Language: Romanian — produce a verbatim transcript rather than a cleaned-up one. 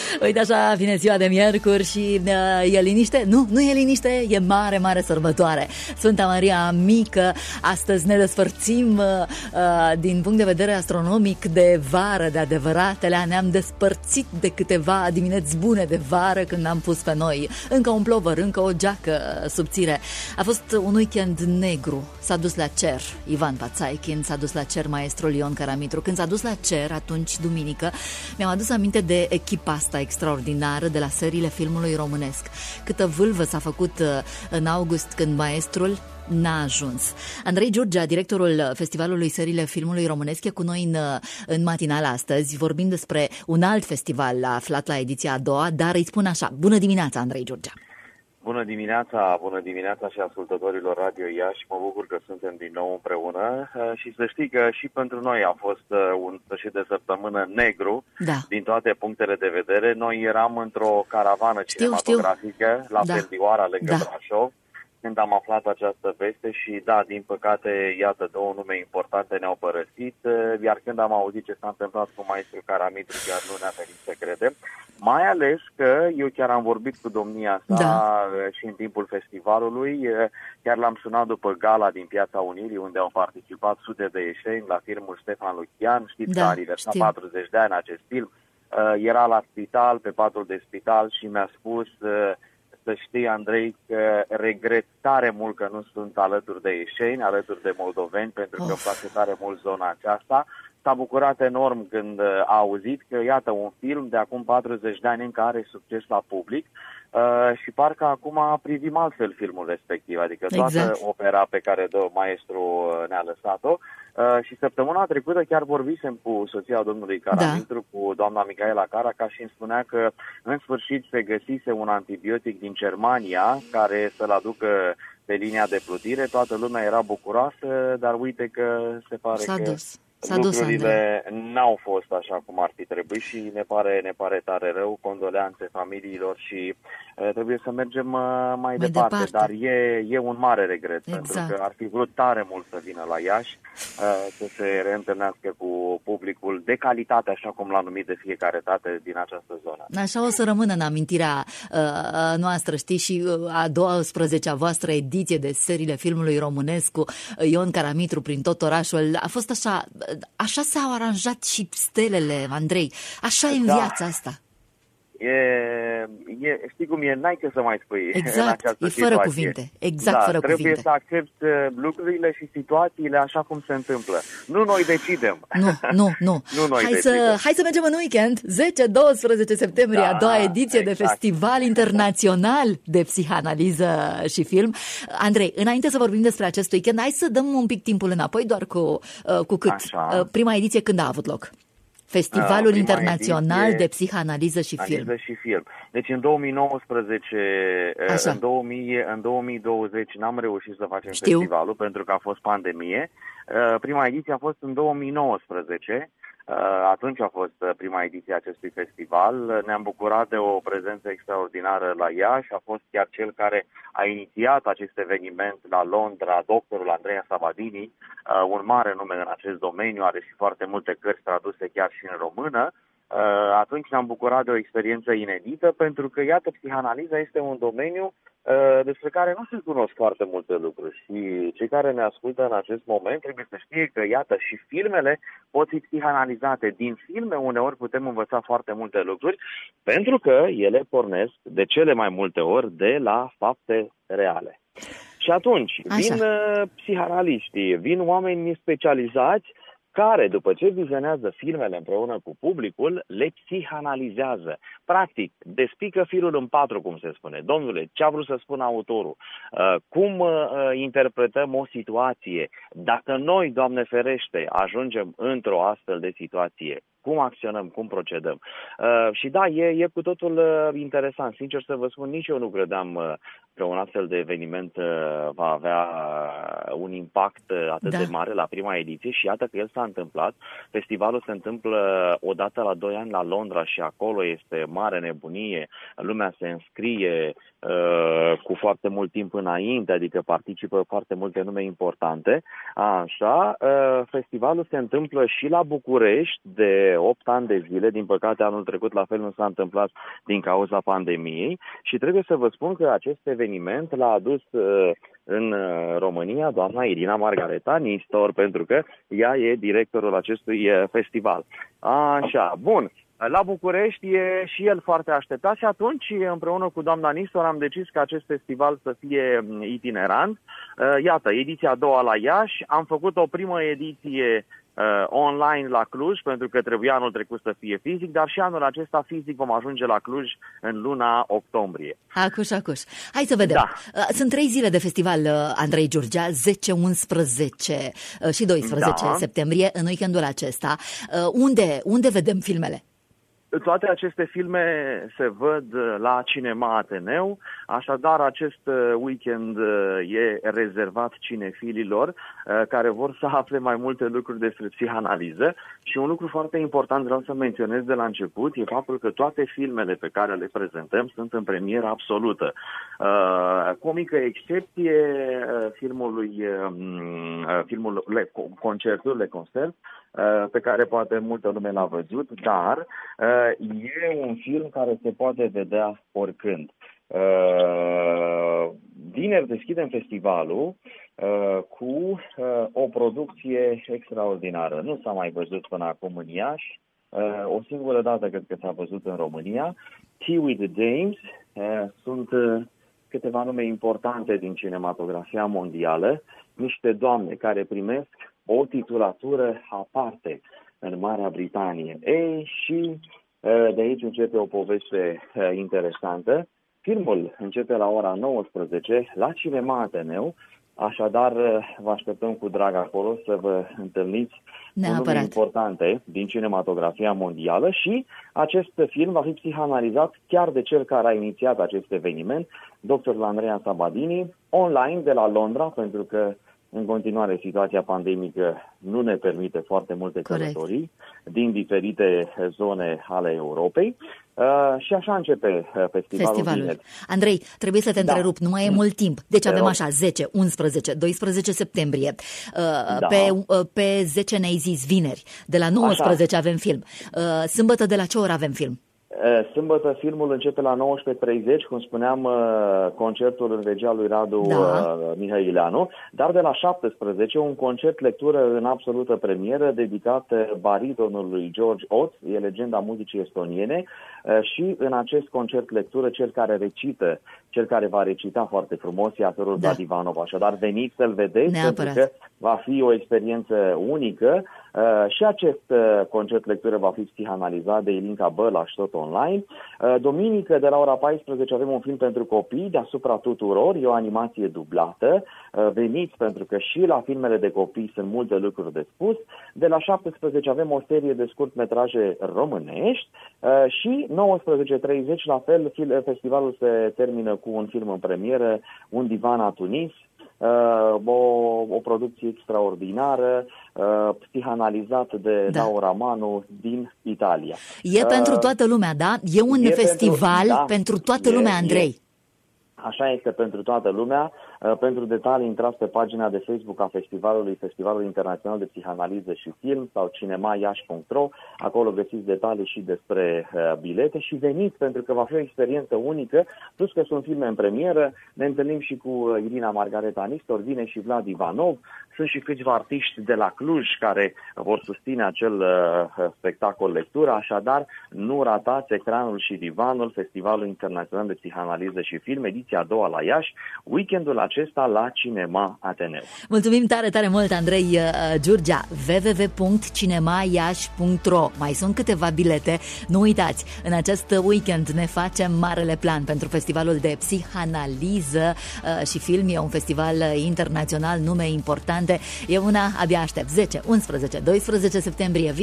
Uite așa, vine ziua de miercuri și uh, e liniște? Nu, nu e liniște, e mare, mare sărbătoare. Sfânta Maria Mică, astăzi ne despărțim uh, din punct de vedere astronomic de vară, de adevăratele. Ne-am despărțit de câteva dimineți bune de vară când am pus pe noi încă un plovăr, încă o geacă subțire. A fost un weekend negru. S-a dus la cer Ivan Pațaichin, s-a dus la cer maestrul Ion Caramitru. Când s-a dus la cer, atunci, duminică, mi-am adus aminte de echipa asta extraordinară de la seriile filmului românesc. Câtă vâlvă s-a făcut în august când maestrul n-a ajuns. Andrei Giurgea, directorul Festivalului Seriile Filmului Românesc, e cu noi în, în matinal astăzi. Vorbim despre un alt festival aflat la ediția a doua, dar îi spun așa: bună dimineața, Andrei Giurgea! Bună dimineața, bună dimineața și ascultătorilor Radio Iași. Mă bucur că suntem din nou împreună și să știi că și pentru noi a fost un sfârșit de săptămână negru, da, din toate punctele de vedere. Noi eram într-o caravană știu, cinematografică știu. la da. Perdioara, lângă da. Brașov, când am aflat această veste și da, din păcate, iată, două nume importante ne-au părăsit, iar când am auzit ce s-a întâmplat cu maestru Caramitru, chiar nu ne-a venit să credem. Mai ales că eu chiar am vorbit cu domnia sa da. și în timpul festivalului, chiar l-am sunat după gala din Piața Unirii, unde au participat sute de ieșeni la filmul Ștefan Lucian. Știți da, că a aniversat patruzeci de ani acest film. Era la spital, pe patul de spital și mi-a spus: să știi, Andrei, că regret tare mult că nu sunt alături de ieșeni, alături de moldoveni, pentru că îmi place tare mult zona aceasta. S-a bucurat enorm când a auzit că, iată, un film de acum patruzeci de ani încă are succes la public uh, și parcă acum privim altfel filmul respectiv, adică toată exact. opera pe care maestru ne-a lăsat-o. Uh, și săptămâna trecută chiar vorbisem cu soția domnului Caramitru, da. cu doamna Micaela Caraca, și îmi spunea că în sfârșit se găsise un antibiotic din Germania care să-l aducă pe linia de plutire. Toată lumea era bucuroasă, dar uite că se pare S-a că dus. lucrurile n-au fost așa cum ar fi trebuit și ne pare, ne pare tare rău. Condoleanțe familiilor și uh, trebuie să mergem uh, mai, mai departe. departe. Dar e, e un mare regret, exact. pentru că ar fi vrut tare mult să vină la Iași, uh, să se reîntâlnească cu publicul de calitate, așa cum l-a numit de fiecare dată din această zonă. Așa o să rămână în amintirea uh, noastră, știi, și a douăsprezecea voastră ediție de seriile filmului românesc cu Ion Caramitru prin tot orașul. A fost așa... Așa s-au aranjat și stelele, Andrei. Așa e în da. viața asta. E, e, știi cum e, n-ai ce să mai spui. Exact, în e fără situație. cuvinte. Exact, da, fără trebuie cuvinte. să accepti lucrurile și situațiile așa cum se întâmplă. Nu noi decidem. Nu, nu, nu. nu noi hai, decidem. să, hai să mergem în weekend, zece douăsprezece septembrie, da, a doua ediție exact. de Festival Internațional de Psihanaliză și Film. Andrei, înainte să vorbim despre acest weekend, hai să dăm un pic timpul înapoi, doar cu, uh, cu cât. Așa. Prima ediție când a avut loc? Festivalul Prima Internațional de Psihanaliză și Film. și Film. Deci în două mii nouăsprezece, Așa. în, două mii, în două mii douăzeci n-am reușit să facem Știu. festivalul pentru că a fost pandemie. Prima ediție a fost în două mii nouăsprezece. Atunci a fost prima ediție a acestui festival. Ne-am bucurat de o prezență extraordinară la Iași. A fost chiar cel care a inițiat acest eveniment la Londra, doctorul Andreea Savadini, un mare nume în acest domeniu, are și foarte multe cărți traduse chiar și în română. Atunci ne-am bucurat de o experiență inedită, pentru că, iată, psihanaliza este un domeniu despre care nu se cunosc foarte multe lucruri și cei care ne ascultă în acest moment trebuie să știe că, iată, și filmele pot fi psihanalizate. Din filme uneori putem învăța foarte multe lucruri, pentru că ele pornesc de cele mai multe ori de la fapte reale. Și atunci Așa. vin uh, psihanaliștii, vin oameni specializați care, după ce vizionează filmele împreună cu publicul, le psihanalizează. Practic, despică firul în patru, cum se spune. Domnule, ce a vrut să spună autorul? Uh, cum uh, interpretăm o situație? Dacă noi, Doamne ferește, ajungem într-o astfel de situație, cum acționăm, cum procedăm? Uh, și da, e, e cu totul uh, interesant. Sincer să vă spun, nici eu nu credeam uh, că un astfel de eveniment uh, va avea uh, un impact uh, atât da. de mare la prima ediție și iată că el s-a întâmplat. Festivalul se întâmplă uh, odată la doi ani la Londra și acolo este mare nebunie. Lumea se înscrie uh, cu foarte mult timp înainte, adică participă foarte multe nume importante. Așa, uh, festivalul se întâmplă și la București de de opt ani de zile. Din păcate, anul trecut la fel nu s-a întâmplat din cauza pandemiei și trebuie să vă spun că acest eveniment l-a adus uh, în România doamna Irina Margareta Nistor, pentru că ea e directorul acestui festival. Așa, bun. La București e și el foarte așteptat și atunci, împreună cu doamna Nistor, am decis că acest festival să fie itinerant. Iată, ediția a doua la Iași, am făcut o primă ediție uh, online la Cluj, pentru că trebuia anul trecut să fie fizic, dar și anul acesta fizic vom ajunge la Cluj în luna octombrie. Acuș, acuș. Hai să vedem. Da. Sunt trei zile de festival, Andrei Giurgea, zece, unsprezece și doisprezece da. septembrie, în weekendul acesta. Unde, unde vedem filmele? Toate aceste filme se văd la Cinema Ateneu, așadar acest weekend e rezervat cinefililor care vor să afle mai multe lucruri despre psihanaliză și un lucru foarte important vreau să menționez de la început e faptul că toate filmele pe care le prezentăm sunt în premieră absolută. Cu o mică excepție, filmului, filmul Le, concertul Le Concert, pe care poate multă lume l-a văzut, dar e un film care se poate vedea oricând. Vineri deschidem festivalul cu o producție extraordinară. Nu s-a mai văzut până acum în Iași. O singură dată cred că s-a văzut în România. Tea with the Dames. Sunt câteva nume importante din cinematografia mondială. Niște doamne care primesc o titulatură aparte în Marea Britanie. Ei, și de aici începe o poveste interesantă. Filmul începe la ora nouăsprezece la Cinema Ateneu, așadar vă așteptăm cu drag acolo să vă întâlniți cu nume importante din cinematografia mondială și acest film va fi psihanalizat chiar de cel care a inițiat acest eveniment, doctorul Andreea Sabadini, online de la Londra, pentru că în continuare, situația pandemică nu ne permite foarte multe călătorii din diferite zone ale Europei. Uh, și așa începe uh, festivalul. festivalul. Andrei, trebuie să te da. întrerup, nu mai e mult timp. Deci avem așa, zece, unsprezece, doisprezece septembrie. Uh, da. Pe, uh, pe zece ne-ai zis vineri. De la nouăsprezece așa. Avem film. Uh, sâmbătă de la ce oră avem film? Sâmbătă filmul începe la nouăsprezece treizeci, cum spuneam, concertul în regia lui Radu da. Mihăileanu, dar de la șaptesprezece un concert lectură în absolută premieră dedicat baritonului George Oț, e legenda muzicii estoniene, și în acest concert lectură cel care recită, cel care va recita foarte frumos e actorul da. Vlad Ivanov, așadar veniți să-l vedeți Neapărat. pentru că va fi o experiență unică. Uh, și acest uh, concert lectură va fi psihanalizat de Ilinca Bălaș tot online. Uh, duminică de la ora paisprezece avem un film pentru copii deasupra tuturor, e o animație dublată. Uh, veniți pentru că și la filmele de copii sunt multe lucruri de spus. De la șaptesprezece avem o serie de scurtmetraje românești uh, și nouăsprezece treizeci la fel festivalul se termină cu un film în premieră, Un divan a Tunis. Uh, o, o producție extraordinară, uh, psihanalizat de da. Laura Manu din Italia. E uh, pentru toată lumea, da? E un e festival pentru, da, pentru toată e, lumea, Andrei. E. Așa este pentru toată lumea. Pentru detalii intrați pe pagina de Facebook a festivalului, Festivalul Internațional de Psihanaliză și Film sau cinema iași punct ro. Acolo găsiți detalii și despre bilete și veniți pentru că va fi o experiență unică, plus că sunt filme în premieră. Ne întâlnim și cu Irina Margareta Nistor, vine și Vlad Ivanov. Sunt și câțiva artiști de la Cluj care vor susține acel uh, spectacol lectură, așadar nu ratați ecranul și divanul, Festivalul Internațional de Psihanaliză și Film, ediția a doua la Iași, weekendul acesta la Cinema Ateneu. Mulțumim tare, tare mult, Andrei uh, Giurgea. w w w punct cinema iași punct ro. Mai sunt câteva bilete, nu uitați, în acest weekend ne facem marele plan pentru Festivalul de Psihanaliză uh, și Film. E un festival internațional, nume importante. E una, abia aștept, zece, unsprezece, doisprezece septembrie.